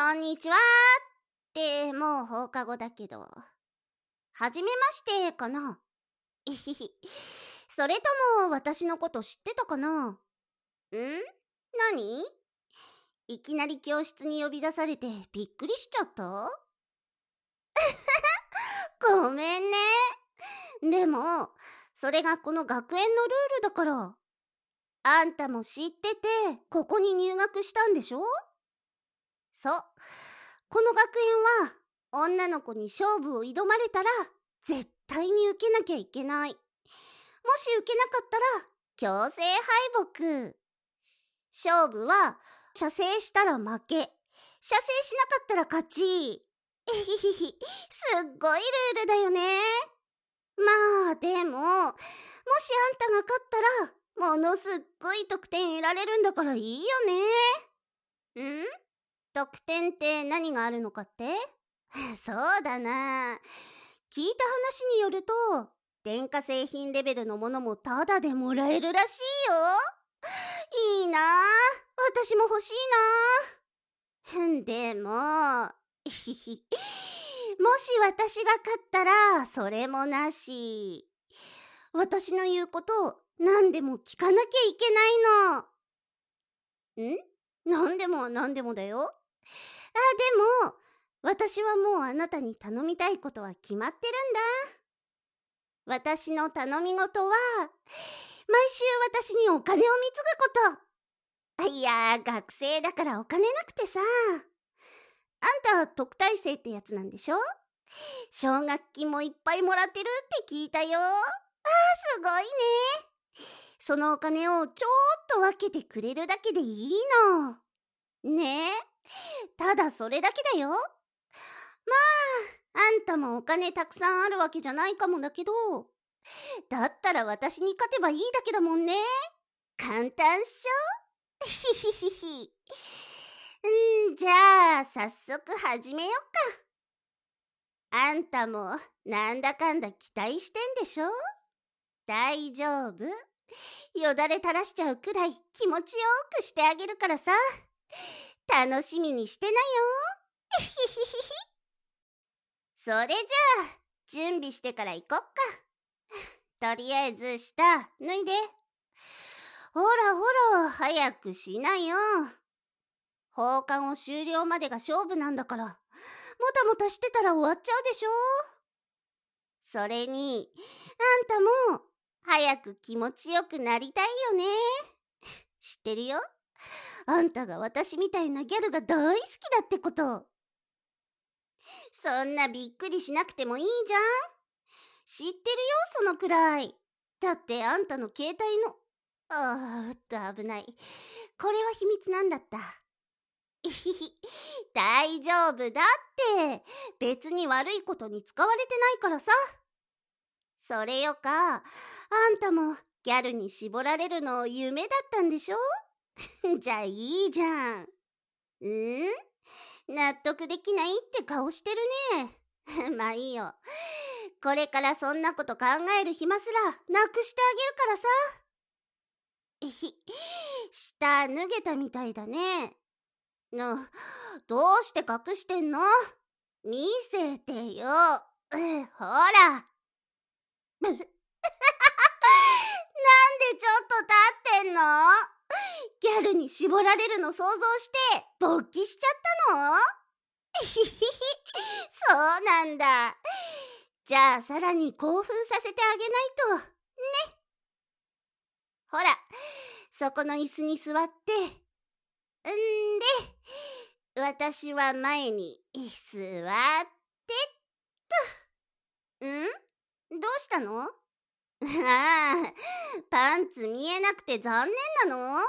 こんにちはってもう放課後だけど、はじめましてかな。えひひ。それとも私のこと知ってたかな。何？いきなり教室に呼び出されてびっくりしちゃった？ごめんね。でも、それがこの学園のルールだから。あんたも知ってて、ここに入学したんでしょ？そう。この学園は、女の子に勝負を挑まれたら、絶対に受けなきゃいけない。もし受けなかったら、強制敗北。勝負は、射精したら負け。射精しなかったら勝ち。えひひひ、すっごいルールだよね。まあ、でも、もしあんたが勝ったら、ものすっごい得点得られるんだからいいよね。得点って何があるのかって？そうだな。聞いた話によると、電化製品レベルのものもタダでもらえるらしいよ。いいな。私も欲しいな。でも、もし私が勝ったら、それもなし。私の言うことを何でも聞かなきゃいけないの。何でも何でもだよ。でも、私はもうあなたに頼みたいことは決まってるんだ。私の頼み事は、毎週私にお金を貢ぐこと。いや、学生だからお金なくてさ。あんた特待生ってやつなんでしょ？奨学金もいっぱいもらってるって聞いたよ。すごいね。そのお金をちょっと分けてくれるだけでいいの。ねえ、ただそれだけだよ。まあ、あんたもお金たくさんあるわけじゃないかもだけど、だったら私に勝てばいいだけだもんね。簡単っしょ？ひひひひ。じゃあ、早速始めよっか。あんたもなんだかんだ期待してんでしょ？大丈夫？よだれ垂らしちゃうくらい気持ちよくしてあげるからさ。楽しみにしてなよ。ひひひひ。それじゃあ、準備してから行こっか。とりあえず下脱いで。ほらほら、早くしなよ。放課後終了までが勝負なんだから、もたもたしてたら終わっちゃうでしょ。それに、あんたも早く気持ちよくなりたいよね。知ってるよ。あんたが私みたいなギャルが大好きだってこと。そんなびっくりしなくてもいいじゃん。知ってるよ、そのくらい。だってあんたの携帯の…危ない。これは秘密なんだった。大丈夫だって。別に悪いことに使われてないからさ。それよか、あんたもギャルに絞られるの夢だったんでしょ？じゃあいいじゃん。納得できないって顔してるね。まあいいよ。これからそんなこと考える暇すらなくしてあげるからさ。下脱げたみたいだね。どうして隠してんの？見せてよ。ほら。なんでちょっと立ってんの？ギャルに絞られるの想像して勃起しちゃったの？そうなんだ。じゃあさらに興奮させてあげないとね。ほら、そこの椅子に座って。で、私は前に座ってっと。どうしたの？ああ、パンツ見えなくて残念なの？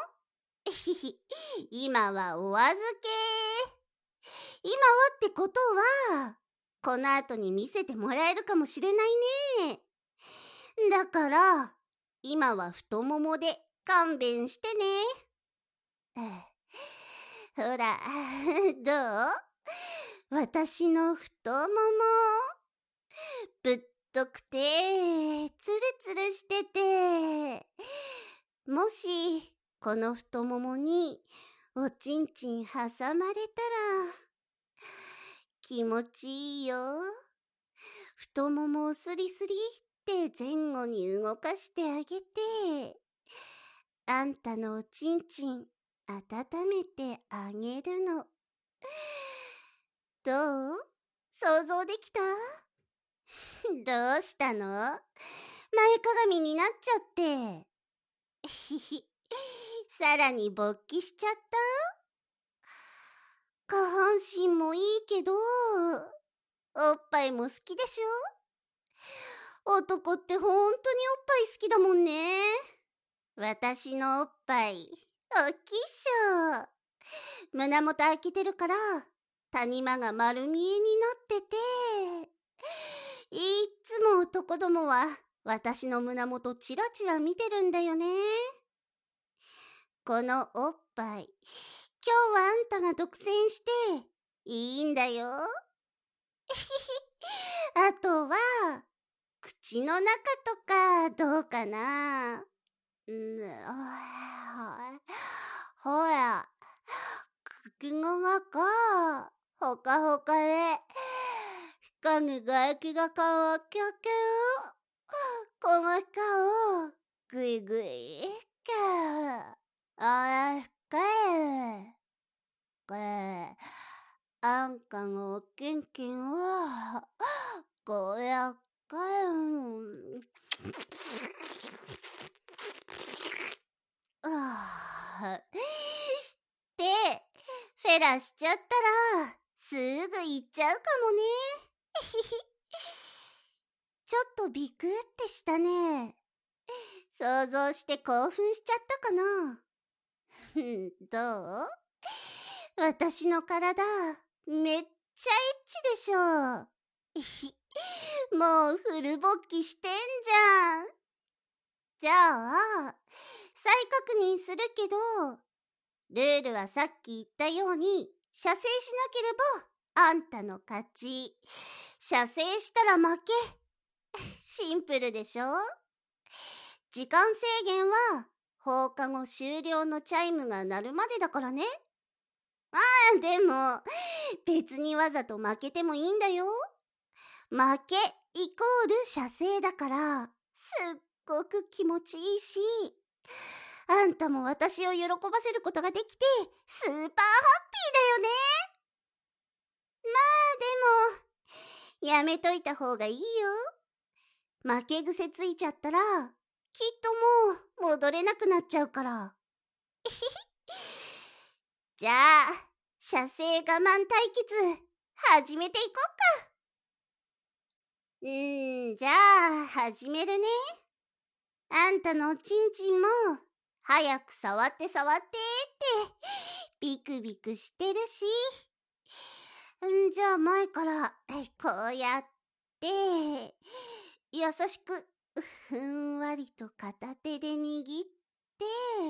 今はお預け。今はってことは、この後に見せてもらえるかもしれないね。だから、今は太ももで勘弁してね。ほら、どう？私の太もも。ぶっとくて、つるつるしてて、もし、この太ももに、おちんちん挟まれたら、 気持ちいいよ。太ももをスリスリって前後に動かしてあげて、あんたのおちんちん温めてあげるの。どう？想像できた？どうしたの？前かがみになっちゃって。ひひ、さらに勃起しちゃった？下半身もいいけど、おっぱいも好きでしょ？男ってほんとにおっぱい好きだもんね。私のおっぱい、おっきいっしょ。胸元開けてるから、谷間が丸見えになってて、いっつも男どもは私の胸元チラチラ見てるんだよね。このおっぱい、今日はあんたが独占していいんだよ。あとは、口の中とかどうかな？ほら、口の中、ほかほかで、歯に唾液が乾きゃける。この歯をぐいぐいってあらしかえ。あんたのおちんちんは、こうやってで、フェラしちゃったら、すぐ行っちゃうかもね。ちょっとビクってしたね。想像して興奮しちゃったかな。どう？私の体、めっちゃエッチでしょ。もうフル勃起してんじゃん。じゃあ、再確認するけど、ルールはさっき言ったように、射精しなければあんたの勝ち。射精したら負け。シンプルでしょ？時間制限は放課後終了のチャイムが鳴るまでだからね。でも別にわざと負けてもいいんだよ。負けイコール射精だからすっごく気持ちいいし、あんたも私を喜ばせることができてスーパーハッピーだよね。でもやめといた方がいいよ。負け癖ついちゃったらきっともう戻れなくなっちゃうから。じゃあ射精我慢対決始めていこっか。じゃあ始めるね。あんたのおちんちんも早く触って触ってってビクビクしてるし、じゃあ前からこうやって優しくふんわりと片手で握って、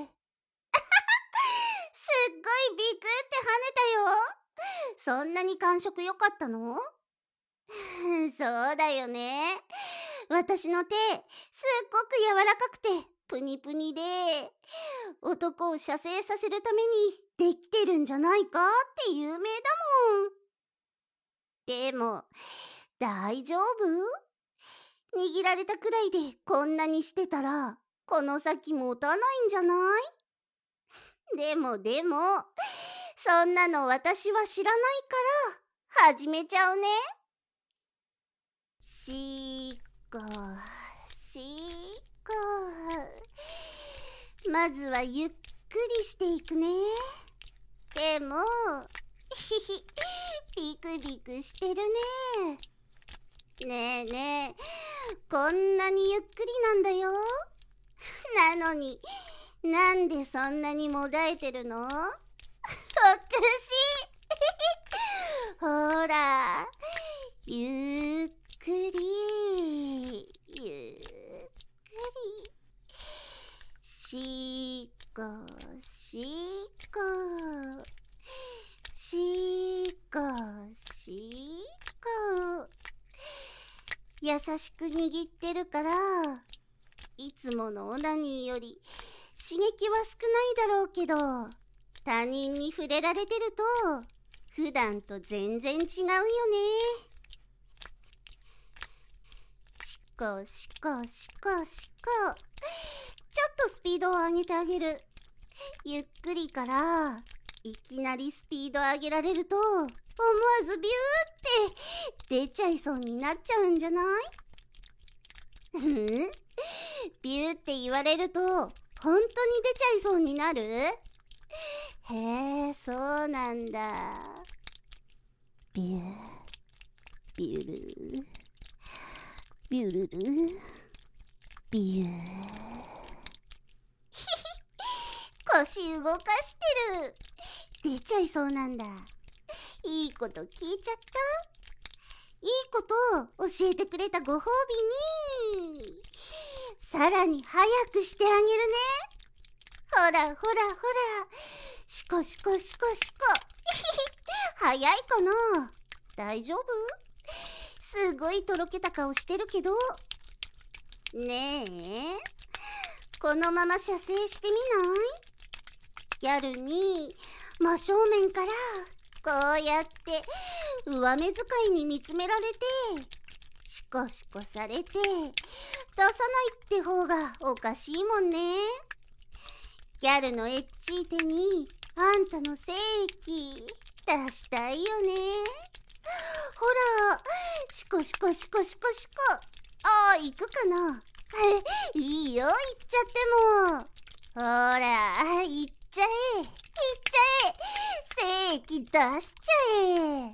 すっごいビクって跳ねたよ。そんなに感触良かったの？そうだよね。私の手、すっごく柔らかくてプニプニで、男を射精させるためにできてるんじゃないかって有名だもん。でも、大丈夫？握られたくらいでこんなにしてたら、この先持たないんじゃない？でも、そんなの私は知らないから、始めちゃうね。しーこ、まずはゆっくりしていくね。でも、ビクビクしてるね。ねえねえ、こんなにゆっくりなんだよ。なのに、なんでそんなにもだえてるの？おかしい。ほら、ゆっくり、しこ、優しく握ってるから、いつものオナニーより刺激は少ないだろうけど、他人に触れられてると普段と全然違うよね。しこしこしこしこ。ちょっとスピードを上げてあげる。ゆっくりからいきなりスピード上げられると思わずビューって出ちゃいそうになっちゃうんじゃない？ビューって言われると本当に出ちゃいそうになる？へえ、そうなんだ。ビュー、ビュル、ビュルル、ビュー。腰動かしてる。出ちゃいそうなんだ。いいこと聞いちゃった。いいことを教えてくれたご褒美にさらに早くしてあげるね。ほらほらほら、シコシコシコシコ。早いかな？大丈夫？すごいとろけた顔してるけど。ねえ、このまま射精してみない？ギャルに真正面からこうやって上目遣いに見つめられてシコシコされて出さないって方がおかしいもんね。ギャルのエッチい手にあんたの精液出したいよね。ほら、シコシコシコシコシコ。行くかな？いいよ、行っちゃっても。ほら、行っちゃえ、行っちゃえ、精液出しちゃえ。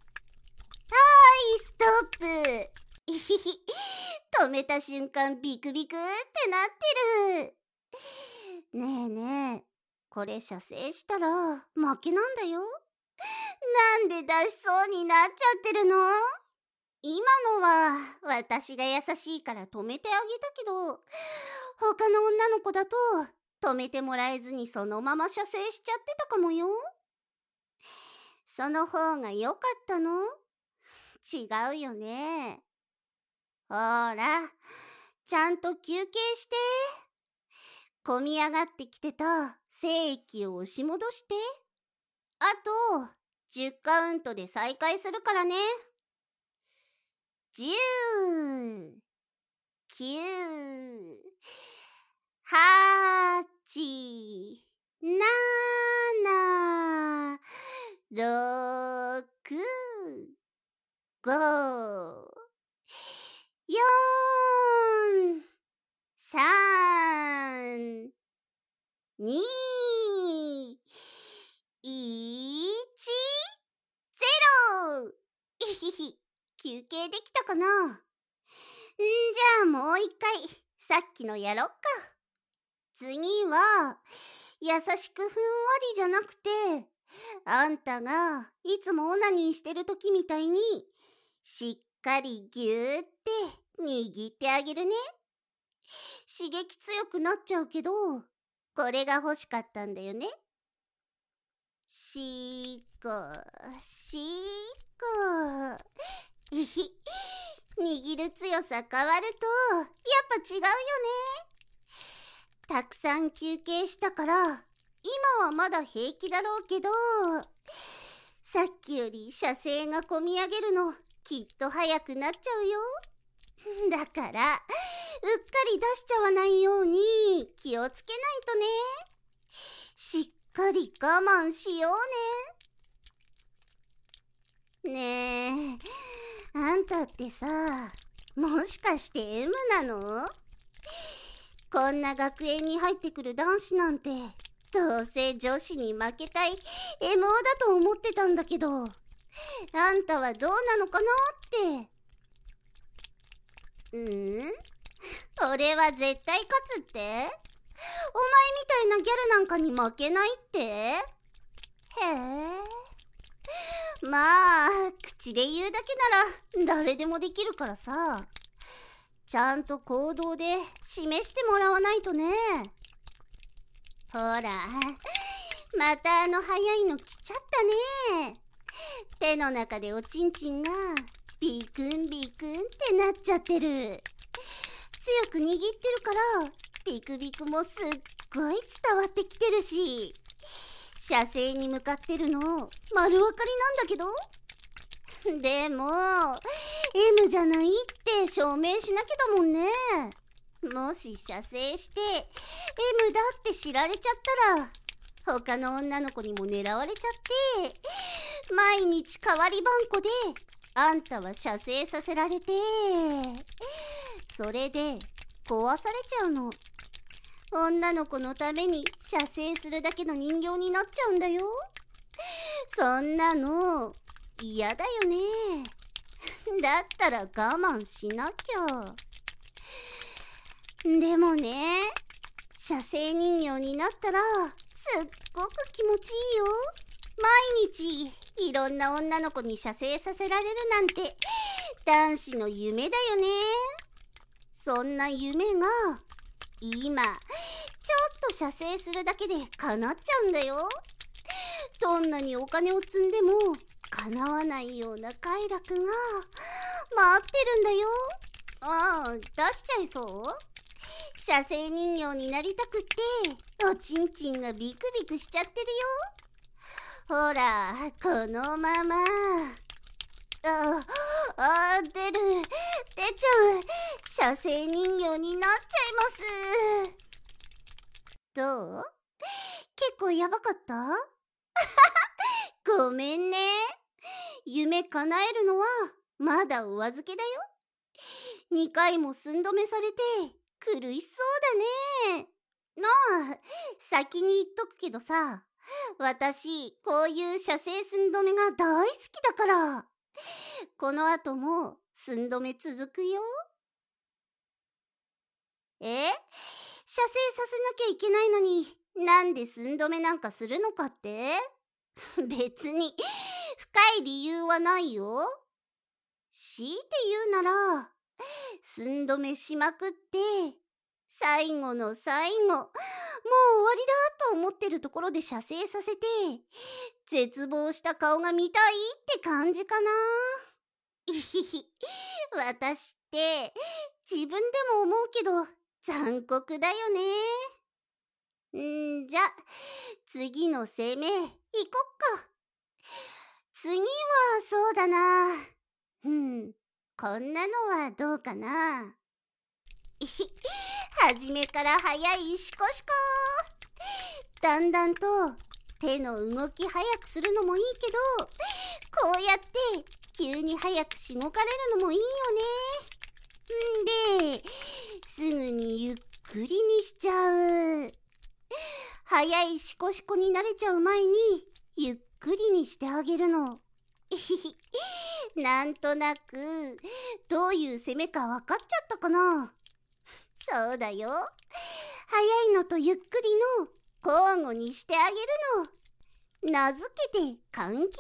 ストップ。止めた瞬間ビクビクってなってる。ねえねえ、これ射精したら負けなんだよ。なんで出しそうになっちゃってるの？今のは私が優しいから止めてあげたけど、他の女の子だと止めてもらえずにそのまま射精しちゃってたかもよ。その方が良かったの？違うよね。ほら、ちゃんと休憩して。込み上がってきてた精液を押し戻して。あと10カウントで再開するからね。10、9、8、7、6、5、4、3、2、1、0。休憩できたかな？じゃあもう一回さっきのやろっか。次は優しくふんわりじゃなくて、あんたがいつもオナニーしてる時みたいにしっかりぎゅーって握ってあげるね。刺激強くなっちゃうけど、これが欲しかったんだよね。しこしこ。握る強さ変わるとやっぱ違うよね。たくさん休憩したから今はまだ平気だろうけど、さっきより射精がこみ上げるのきっと早くなっちゃうよ。だからうっかり出しちゃわないように気をつけないとね。しっかり我慢しようね。ねえ、あんたってさ、もしかして M なの？こんな学園に入ってくる男子なんてどうせ女子に負けたい M だと思ってたんだけど、あんたはどうなのかなって。俺は絶対勝つって？お前みたいなギャルなんかに負けないって？へえ。まあ、口で言うだけなら誰でもできるからさ、ちゃんと行動で示してもらわないとね。ほら、また早いの来ちゃったね。手の中でおちんちんがビクンビクンってなっちゃってる。強く握ってるからビクビクもすっごい伝わってきてるし、 射精に向かってるの丸分かりなんだけど。でも M じゃないって証明しなきゃだもんね。もし射精して M だって知られちゃったら他の女の子にも狙われちゃって毎日代わり番こであんたは射精させられて、それで壊されちゃうの。女の子のために射精するだけの人形になっちゃうんだよ。そんなの嫌だよね。だったら我慢しなきゃ。でもね、射精人形になったらすっごく気持ちいいよ。毎日いろんな女の子に射精させられるなんて男子の夢だよね。そんな夢が今ちょっと射精するだけで叶っちゃうんだよ。どんなにお金を積んでも叶わないような快楽が待ってるんだよ。ああ、出しちゃいそう？射精人形になりたくっておちんちんがビクビクしちゃってるよ。ほら、このまま出ちゃう。射精人形になっちゃいます。どう？結構やばかった？ごめんね。夢叶えるのはまだお預けだよ。2回も寸止めされて苦しそうだね。なあ、先に言っとくけどさ、私こういう射精寸止めが大好きだから、この後も寸止め続くよ。射精させなきゃいけないのになんで寸止めなんかするのかって？別に深い理由はないよ。強いて言うなら寸止めしまくって最後の最後、もう終わりだと思ってるところで射精させて絶望した顔が見たいって感じかな。私って自分でも思うけど残酷だよね。じゃ次の攻め行こっか。次はそうだな。こんなのはどうかな。初めから早いシコシコ。だんだんと手の動き早くするのもいいけど、こうやって急に早くしごかれるのもいいよね。ですぐにゆっくりにしちゃう。早いシコシコに慣れちゃう前にゆっくりにしてあげるの。なんとなくどういう攻めか分かっちゃったかな。そうだよ。早いのとゆっくりの交互にしてあげるの。名付けて緩急攻め。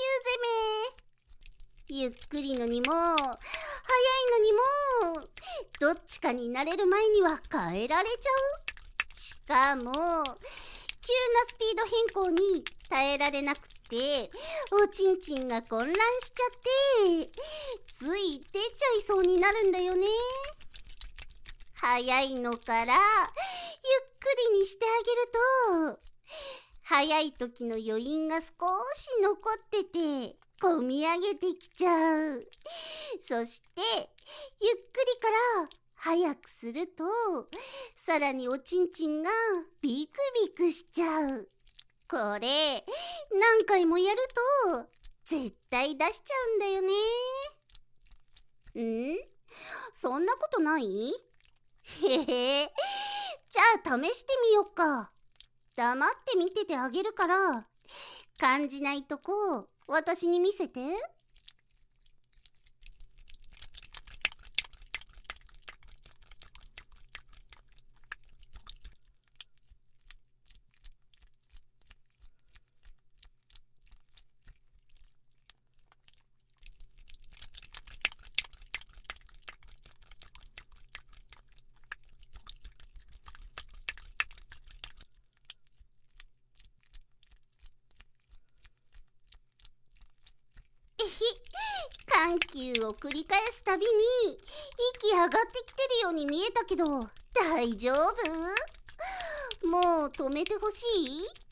ゆっくりのにも早いのにもどっちかになれる前には変えられちゃう。しかも急なスピード変更に耐えられなくておちんちんが混乱しちゃってつい出ちゃいそうになるんだよね。早いのからゆっくりにしてあげると早い時の余韻が少し残っててこみ上げてきちゃう。そしてゆっくりから早くするとさらにおちんちんがビクビクしちゃう。これ何回もやると絶対出しちゃうんだよね。そんなことない？へへ、じゃあ試してみよっか。黙って見ててあげるから感じないとこ私に見せて。緩急を繰り返すたびに息上がってきてるように見えたけど大丈夫？もう止めてほしい？それ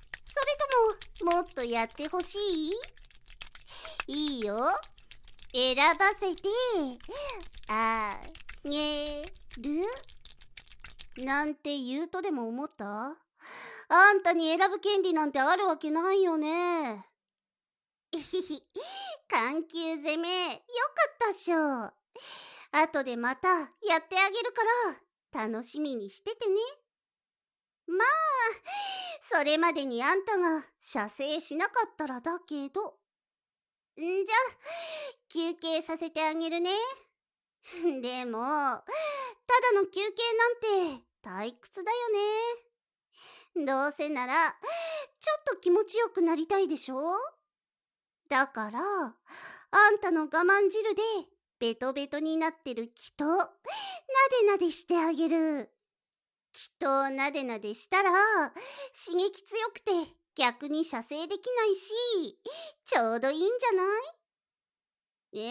れとももっとやってほしい？いいよ。選ばせてあげるなんて言うとでも思った？あんたに選ぶ権利なんてあるわけないよね。ひひひ、緩急攻め、よかったっしょ。後でまたやってあげるから楽しみにしててね。まあ、それまでにあんたが射精しなかったらだけど。じゃあ、休憩させてあげるね。でも、ただの休憩なんて退屈だよね。どうせなら、ちょっと気持ちよくなりたいでしょ？だから、あんたの我慢汁でベトベトになってる気となでなでしてあげる。気となでなでしたら刺激強くて逆に射精できないし、ちょうどいいんじゃない？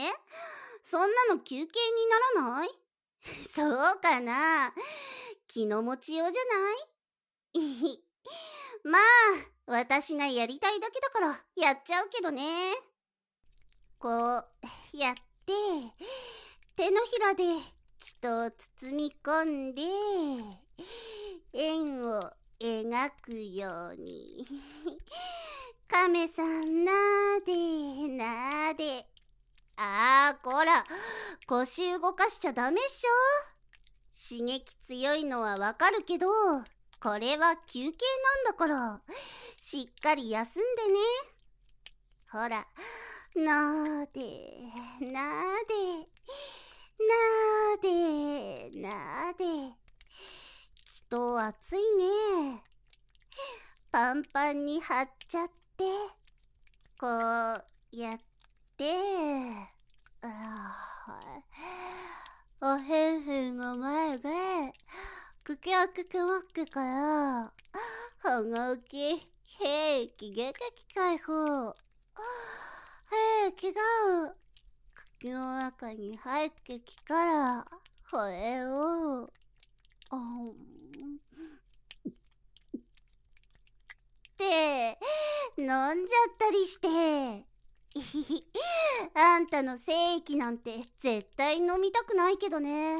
そんなの休憩にならない？そうかな？気の持ちようじゃない？まあ、私がやりたいだけだからやっちゃうけどね。こうやって手のひらで気と包み込んで円を描くように亀さんなでなで。こら、腰動かしちゃダメっしょ。刺激強いのはわかるけど、これは休憩なんだからしっかり休んでね。ほら、なでなでなでなで。きっと暑いね。パンパンに張っちゃって、こうやっておへんへんが前でくきあくくまっけからはがき兵器出てきたよ。兵器が茎の中に入ってきたらこれをって飲んじゃったりして。あんたの精液なんて絶対飲みたくないけどね。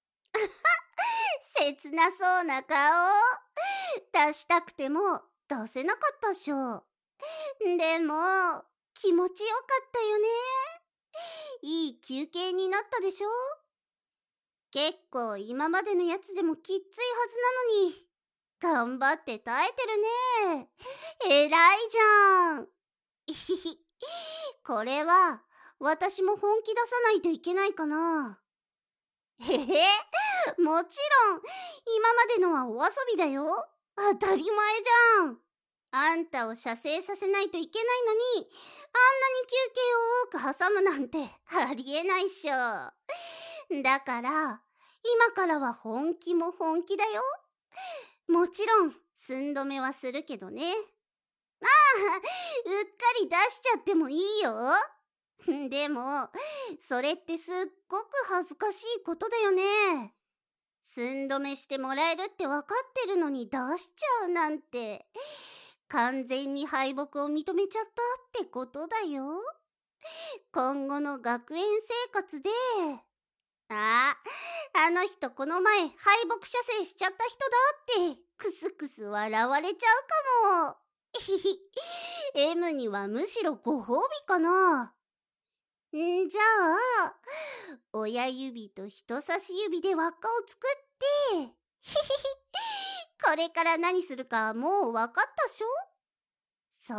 切なそうな顔出したくても出せなかったっしょ。でも気持ちよかったよね。いい休憩になったでしょ。結構今までのやつでもきっついはずなのに頑張って耐えてるね。偉いじゃん。これは私も本気出さないといけないかな。もちろん今までのはお遊びだよ。当たり前じゃん。あんたを射精させないといけないのに、あんなに休憩を多く挟むなんてありえないっしょ。だから今からは本気も本気だよ。もちろん寸止めはするけどね。うっかり出しちゃってもいいよ。でもそれってすっごく恥ずかしいことだよね。寸止めしてもらえるって分かってるのに出しちゃうなんて完全に敗北を認めちゃったってことだよ。今後の学園生活であの人この前敗北射精しちゃった人だってクスクス笑われちゃうかも。M にはむしろご褒美かな。じゃあ親指と人差し指で輪っかを作ってこれから何するかもう分かったっしょ。そう、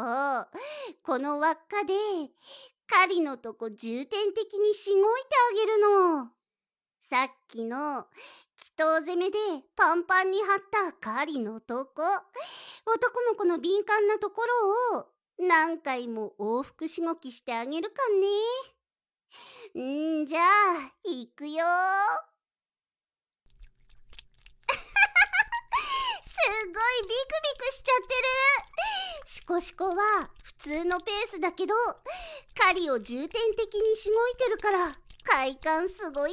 この輪っかで狩りのとこ重点的にしごいてあげるの。さっきの祈祷攻めでパンパンに張った狩りのとこ、男の子の敏感なところを何回も往復しごきしてあげるかね。じゃあいくよ。すごいビクビクしちゃってる。シコシコは普通のペースだけど狩りを重点的にしごいてるから快感すごいん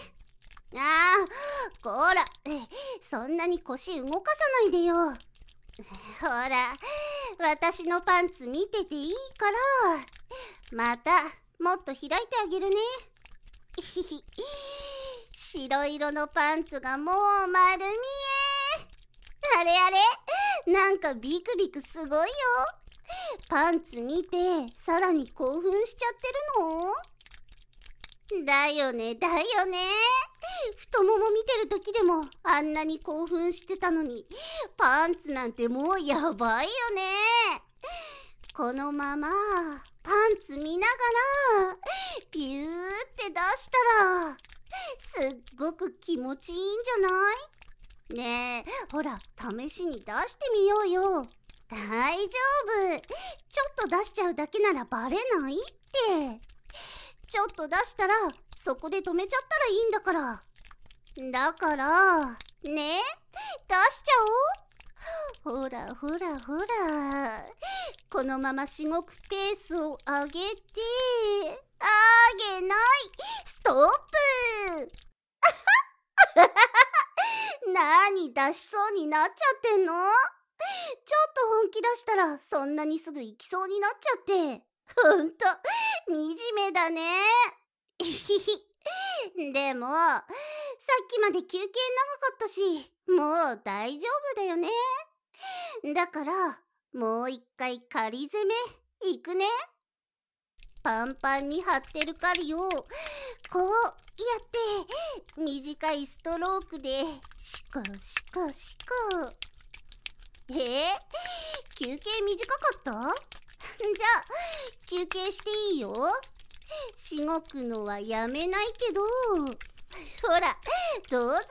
だよね。こら、そんなに腰動かさないでよ。 ほら、私のパンツ見てていいから、またもっと開いてあげるね。白色のパンツがもう丸見え。あれあれ、なんかビクビクすごいよ。パンツ見てさらに興奮しちゃってるの？だよねだよね。太もも見てる時でもあんなに興奮してたのに、パンツなんてもうやばいよね。このままパンツ見ながらピューって出したらすっごく気持ちいいんじゃない？ねえ、ほら試しに出してみようよ。大丈夫。ちょっと出しちゃうだけならバレないって。ちょっと出したらそこで止めちゃったらいいんだから。だからね、出しちゃおう。ほらほらほら、このまましごくペースを上げて、上げない、ストップ。なに出しそうになっちゃってんの？ちょっと本気出したらそんなにすぐ行きそうになっちゃって、ほんと惨めだね。でもさっきまで休憩長かったし、もう大丈夫だよね。だからもう一回仮攻めいくね。パンパンに張ってる針をこうやって短いストロークでシコシコシコ。休憩短かった？じゃあ休憩していいよ。しごくのはやめないけど、ほらどうぞ。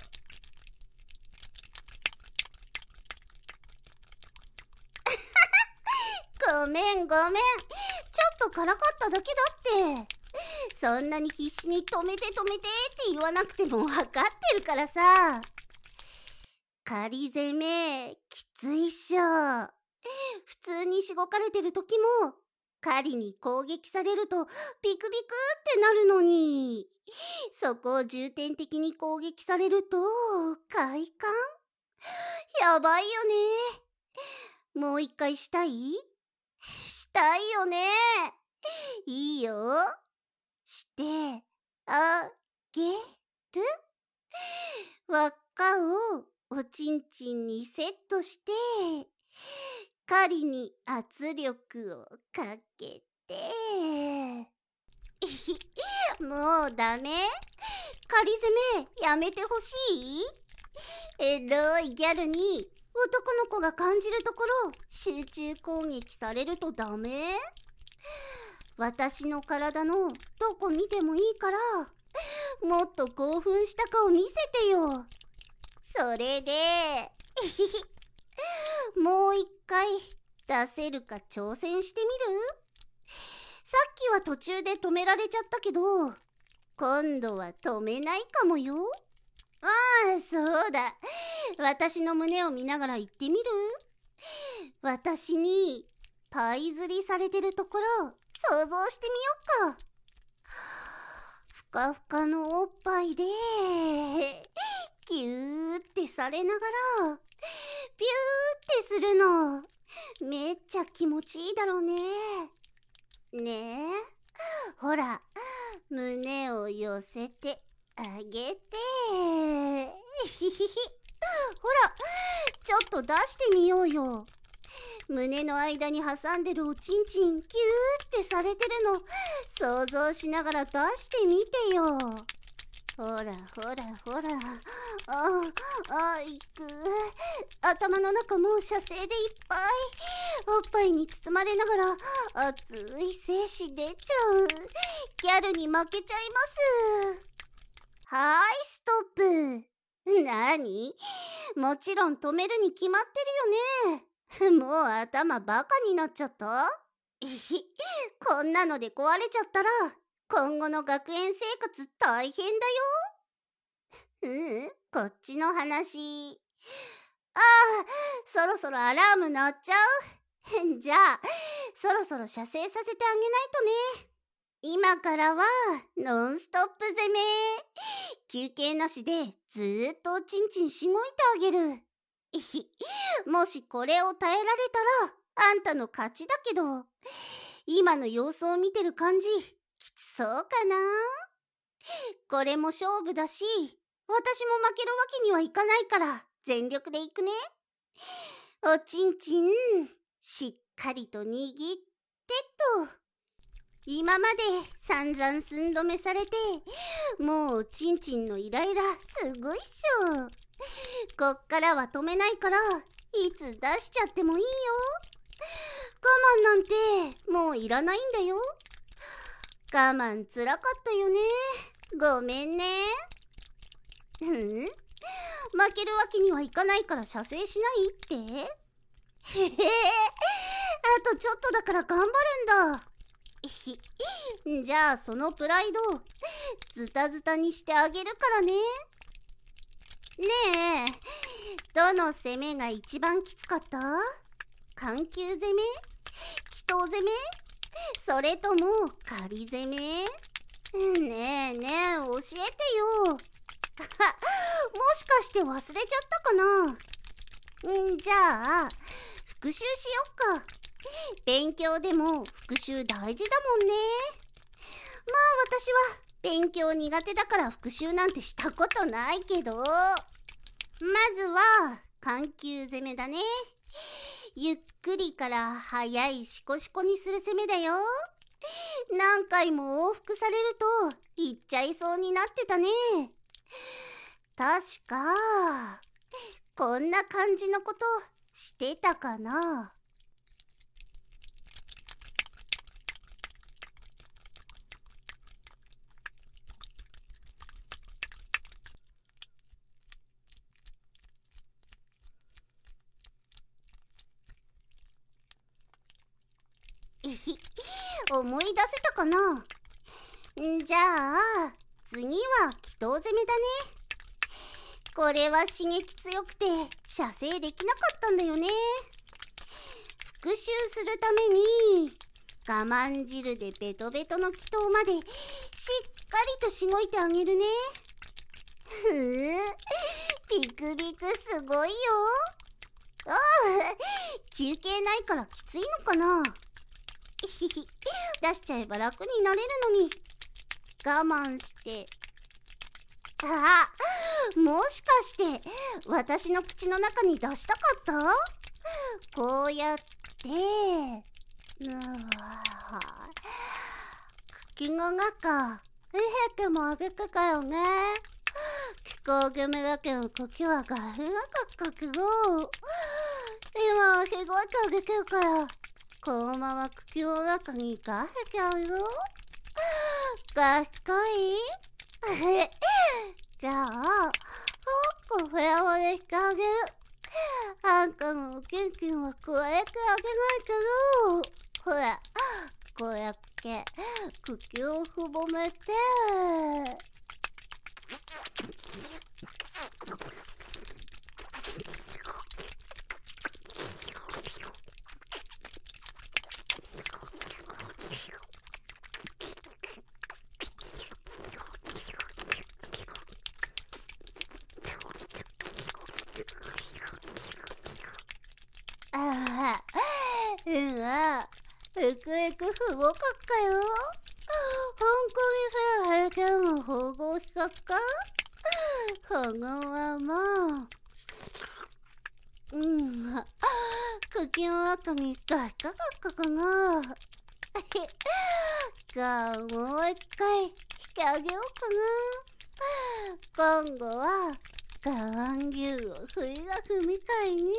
ごめんごめん、ちょっと辛かっただけだって。そんなに必死に止めて止めてって言わなくても分かってるからさ。仮攻めきついっしょ。普通にしごかれてる時も狩りに攻撃されるとビクビクってなるのに、そこを重点的に攻撃されると快感。やばいよね。もう一回したい？したいよね。いいよ。してあげる。輪っかをおちんちんにセットして、狩りに圧力をかけて。もうダメ？仮攻めやめてほしい？エロいギャルに男の子が感じるところ集中攻撃されるとダメ？私の体のどこ見てもいいから、もっと興奮した顔見せてよ。それでもう一回出せるか挑戦してみる？さっきは途中で止められちゃったけど、今度は止めないかもよ。ああ、そうだ。私の胸を見ながら言ってみる？私にパイ釣りされてるところ想像してみよっか。ふかふかのおっぱいでギューってされながらピューってするの、めっちゃ気持ちいいだろうね。ねえ、ほら胸を寄せてあげて。ひひひ。ほらちょっと出してみようよ。胸の間に挟んでるおちんちんギューってされてるの想像しながら出してみてよ。ほらほらほら、いく。頭の中もう射精でいっぱい。おっぱいに包まれながら熱い精子出ちゃう。ギャルに負けちゃいます。はーい、ストップ。なに？もちろん止めるに決まってるよね。もう頭バカになっちゃった？こんなので壊れちゃったら今後の学園生活大変だよ。こっちの話。そろそろアラーム鳴っちゃう。じゃあそろそろ射精させてあげないとね。今からはノンストップ攻め。休憩なしでずーっとおちんちんしごいてあげる。 もしこれを耐えられたらあんたの勝ちだけど、今の様子を見てる感じきつそうかな。これも勝負だし、私も負けるわけにはいかないから全力でいくね。おちんちんしっかりと握ってと。今まで散々寸止めされて、もうおちんちんのイライラすごいっしょ。こっからは止めないから、いつ出しちゃってもいいよ。我慢なんてもういらないんだよ。我慢つらかったよね。ごめんね。負けるわけにはいかないから射精しないって？へへあとちょっとだから頑張るんだ。じゃあそのプライドズタズタにしてあげるからね。ねえ、どの攻めが一番きつかった？緩急攻め？祈祷攻め？それとも仮攻め？ねえねえ、教えてよ。もしかして忘れちゃったかな？じゃあ復習しよっか。勉強でも復習大事だもんね。まあ私は勉強苦手だから復習なんてしたことないけど、まずは緩急攻めだね。ゆっくりから速いシコシコにする攻めだよ。何回も往復されるといっちゃいそうになってたね。確かこんな感じのことしてたかな。思い出せたかな。じゃあ次は祈祷攻めだね。これは刺激強くて射精できなかったんだよね。復習するために我慢汁でベトベトの祈祷までしっかりとしごいてあげるね。ビクビクすごいよ。休憩ないからきついのかな。出しちゃえば楽になれるのに我慢して。もしかして私の口の中に出したかった？こうやって口の中えへてもあげたかよね。気候決めだけど口はガフなかったけど、今はすごいあげてるからこのまま口の中にガフちゃうよ。賢い？じゃあほっこフェアをでしてあげる。あんたのおちんちんは加えてあげないけど、ほらこうやって口をくぼめてふくふくすごかったよ。本当にフェアハルケンの保護しかったこのまま口の中に出したかったかな。じゃあもう一回してあげようかな。今度は我慢牛を振り出すみたいに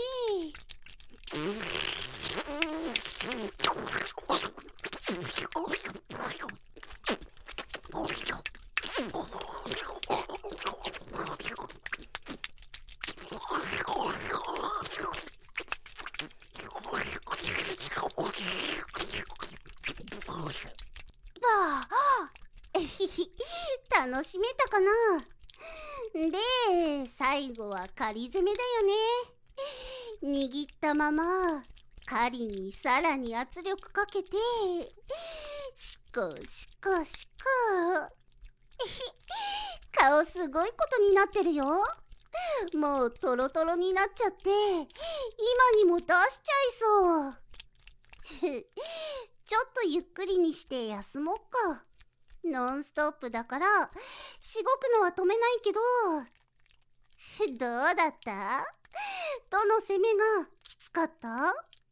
楽しめたかな。で最後は仮攻めだよね。握ったまま狩りにさらに圧力かけてシコシコシコ顔すごいことになってるよ。 もうトロトロになっちゃって、今にも出しちゃいそう。ちょっとゆっくりにして休もっか。ノンストップだからしごくのは止めないけど。どうだった？どの攻めがきつかった？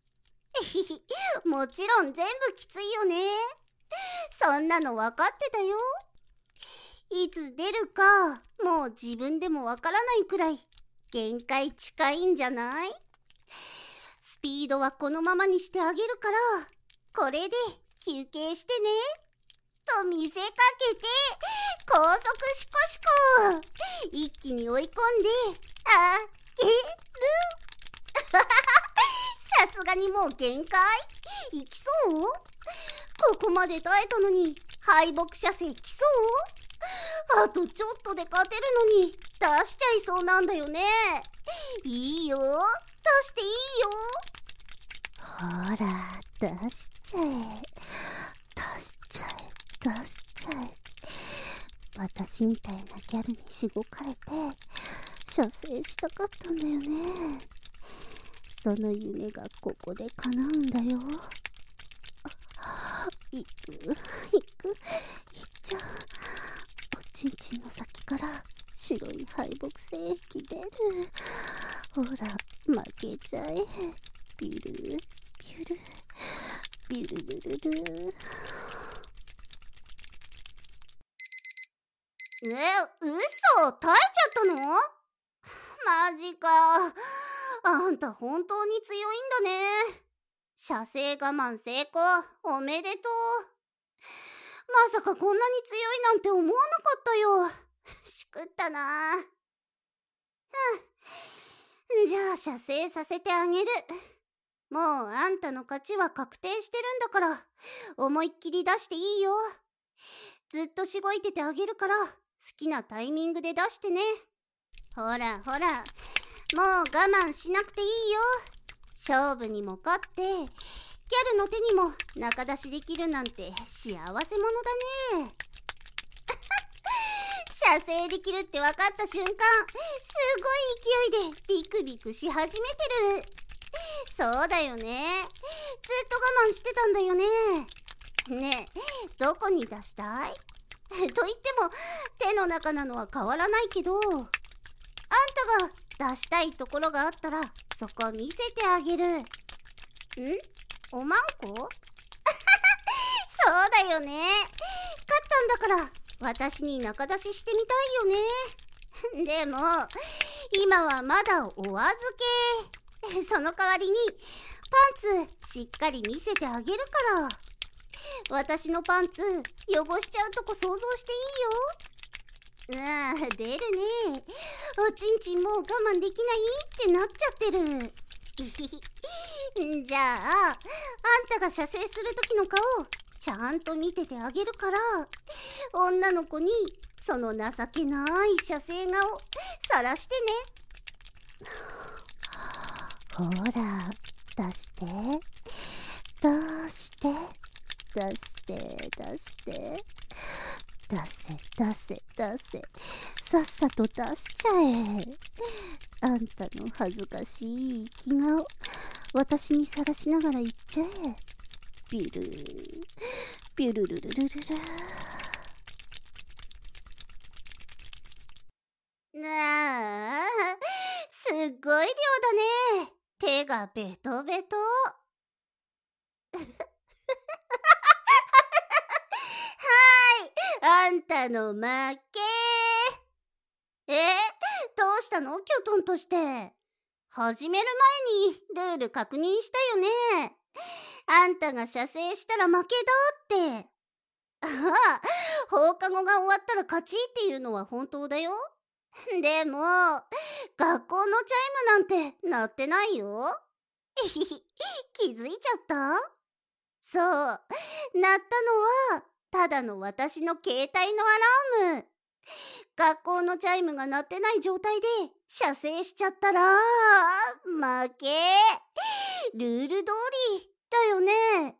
もちろん全部きついよね。そんなの分かってたよ。いつ出るかもう自分でもわからないくらい限界近いんじゃない？スピードはこのままにしてあげるから、これで休憩してねと見せかけて高速シコシコ一気に追い込んであげる。さすがにもう限界いきそう？ここまで耐えたのに敗北射精きそう？あとちょっとで勝てるのに出しちゃいそうなんだよね。いいよ、出していいよ。ほら、出しちゃえ。出しちゃえ、出しちゃえ。私みたいなギャルにしごかれて射精したかったんだよね。その夢がここで叶うんだよ。いっちゃう。おちんちんの先から白い敗北精液出る。ほら、負けちゃえ。ビュルビュルビュルルルル。嘘？耐えちゃったの？マジか。あんた本当に強いんだね。射精我慢成功、おめでとう。まさかこんなに強いなんて思わなかったよ。しくったな。じゃあ射精させてあげる。もうあんたの勝ちは確定してるんだから、思いっきり出していいよ。ずっとしごいててあげるから、好きなタイミングで出してね。ほらほら、もう我慢しなくていいよ。勝負にも勝って、ギャルの手にも仲出しできるなんて幸せ者だね。射精できるって分かった瞬間、すごい勢いでビクビクし始めてる。そうだよね。ずっと我慢してたんだよね。ねえ、どこに出したい？と言っても手の中なのは変わらないけど、あんたが出したいところがあったらそこ見せてあげる。おまんこ？そうだよね。勝ったんだから私に仲出ししてみたいよね。でも今はまだお預け。その代わりにパンツしっかり見せてあげるから。私のパンツ汚しちゃうとこ想像していいよ。出るね。おちんちんもう我慢できないってなっちゃってる。じゃあ、あんたが射精する時の顔ちゃんと見ててあげるから、女の子にその情けない射精顔さらしてね。ほら、出して出して出して出して出せ出せ出せ、さっさと出しちゃえ。あんたの恥ずかしい生き顔私にさらしながら言っちゃえ。ビュルビュルルルルルル。すっごい量だね。手がベトベト。あんたの負け。どうしたの？キョトンとして。始める前にルール確認したよね。あんたが射精したら負けだって。ああ、放課後が終わったら勝ちっていうのは本当だよ。でも学校のチャイムなんて鳴ってないよ。気づいちゃった？そう、鳴ったのはただの私の携帯のアラーム。学校のチャイムが鳴ってない状態で射精しちゃったら負け。ルール通りだよね。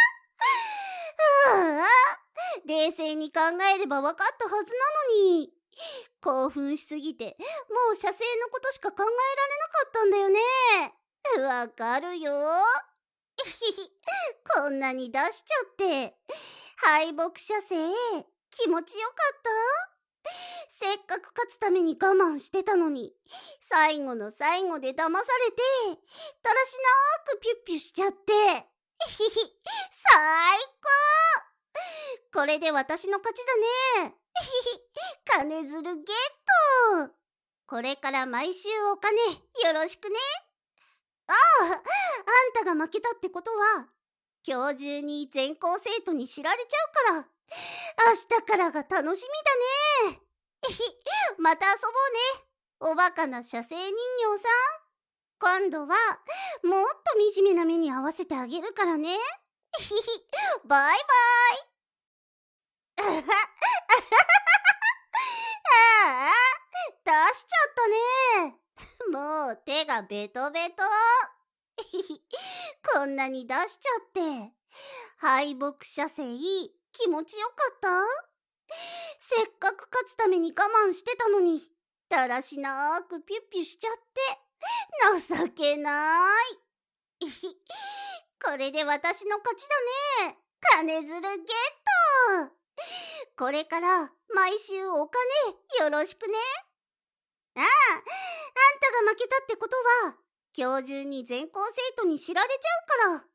ああ、冷静に考えれば分かったはずなのに。 興奮しすぎて、もう射精のことしか考えられなかったんだよね。わかるよ。こんなに出しちゃって、敗北射精、気持ちよかった？せっかく勝つために我慢してたのに、最後の最後で騙されて、だらしなくピュッピュしちゃって。最高！これで私の勝ちだね。金づるゲット！これから毎週お金よろしくね。ああんたが負けたってことは、今日中に全校生徒に知られちゃうから、明日からが楽しみだね。また遊ぼうね、おバカな射精人形さん。今度はもっと惨めな目に遭わせてあげるからね。バイバイ。ああ、出しちゃったね。もう手がベトベト。こんなに出しちゃって、敗北射精気持ちよかった？せっかく勝つために我慢してたのに、だらしなくピュッピュしちゃって、情けない。これで私の勝ちだね。金づるゲット！これから毎週お金よろしくね。あんたが負けたってことは、今日中に全校生徒に知られちゃうから、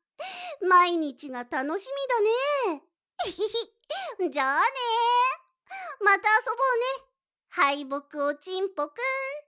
毎日が楽しみだね。じゃあね、また遊ぼうね。敗北おちんぽくん。